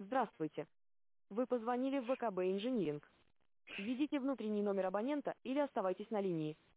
Здравствуйте. Вы позвонили в ВКБ Инжиниринг. Введите внутренний номер абонента или оставайтесь на линии.